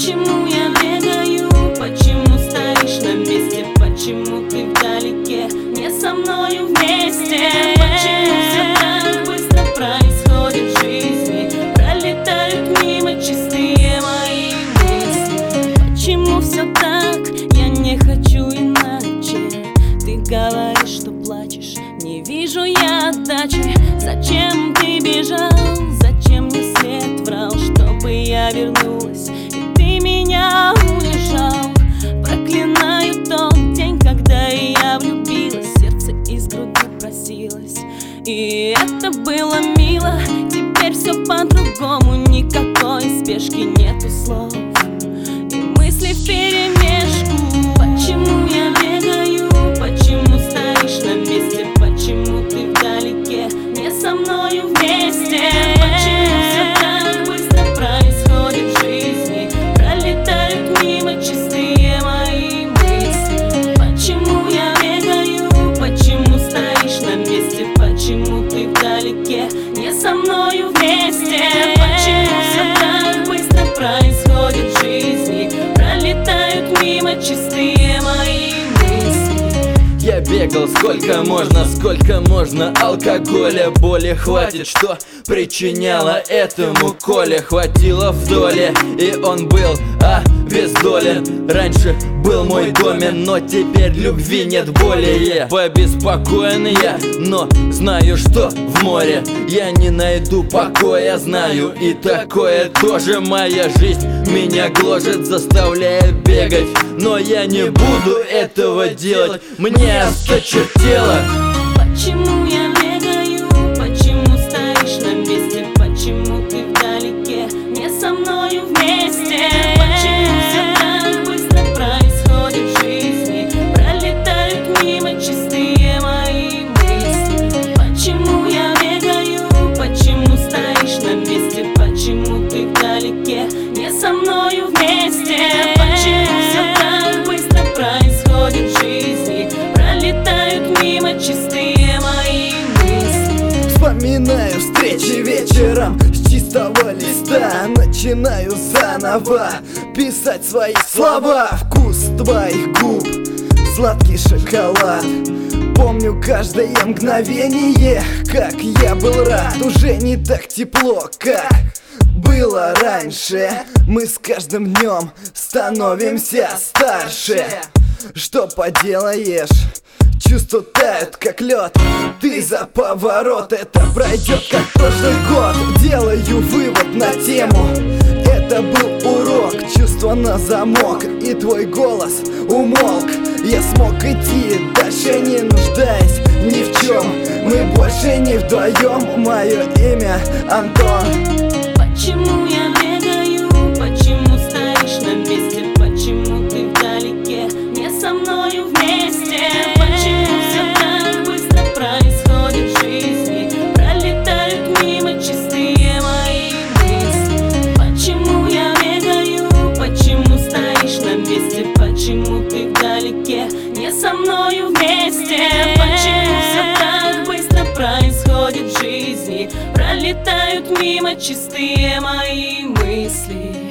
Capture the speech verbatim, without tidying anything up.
Почему я бегаю? Почему стоишь на месте? Почему ты вдалеке, не со мною вместе? Почему все так быстро происходит в жизни? Пролетают мимо чистые мои мысли. Почему все так? Я не хочу иначе. Ты говоришь, что плачешь, не вижу я отдачи. Зачем ты бежал? Зачем мне след врал? Чтобы я вернулась, и ты меня унижал. Проклинаю тот день, когда я влюбилась, сердце из груди просилось, и это было мило. Теперь все по-другому, никакой спешки, нету слов и мысли вперемешку. Почему я бегаю? Почему стоишь на месте? Почему ты вдалеке, не со мною вместе? Почему все так быстро происходит в жизни? Пролетают мимо чистые мои мысли. Почему я бегаю? Почему стоишь на месте? Почему ты вдалеке, не со мною вместе? Почему все так быстро происходит в жизни? Пролетают мимо чистые мои мысли. Я бегал сколько можно, сколько можно алкоголя. Боли хватит, что причиняло этому Коле. Хватило вдоль, и он был обездолен. Раньше был мой домен, но теперь любви нет более. Побеспокоен я, но знаю, что в море я не найду покоя. Знаю, и такое тоже моя жизнь меня гложет, заставляет бегать, но я не буду этого делать, мне осточертело. Почему я бегаю? Почему стоишь на месте? Почему ты вдалеке, не со мною вместе? Почему все так быстро происходит в жизни? Пролетают мимо чистые мои мысли. Почему я бегаю? Почему стоишь на месте? Почему ты вдалеке, не со мною вместе? Почему все так быстро происходит в жизни? Пролетают мимо чистые мои мысли. Вспоминаю встречи вечером с чистого листа. Начинаю заново писать свои слова. Вкус твоих губ, сладкий шоколад. Помню каждое мгновение, как я был рад. Уже не так тепло, как было раньше. Мы с каждым днем становимся старше. Что поделаешь? Чувства тают, как лед. Ты за поворот, это пройдет, как прошлый год. Делаю вывод на тему, это был урок. Чувства на замок, и твой голос умолк. Я смог идти дальше, не нуждаясь ни в чем. Мы больше не вдвоем, мое имя Антон. Почему я бегаю? Почему стоишь на месте? Почему ты вдалеке, не со мною вместе? Почему все так быстро происходит в жизни? Пролетают мимо чистые мои мысли. Почему я бегаю? Почему стоишь на месте? Почему ты вдалеке, не со мною вместе? Почему все так быстро происходит в жизни? Пролетают мимо чистые мои мысли.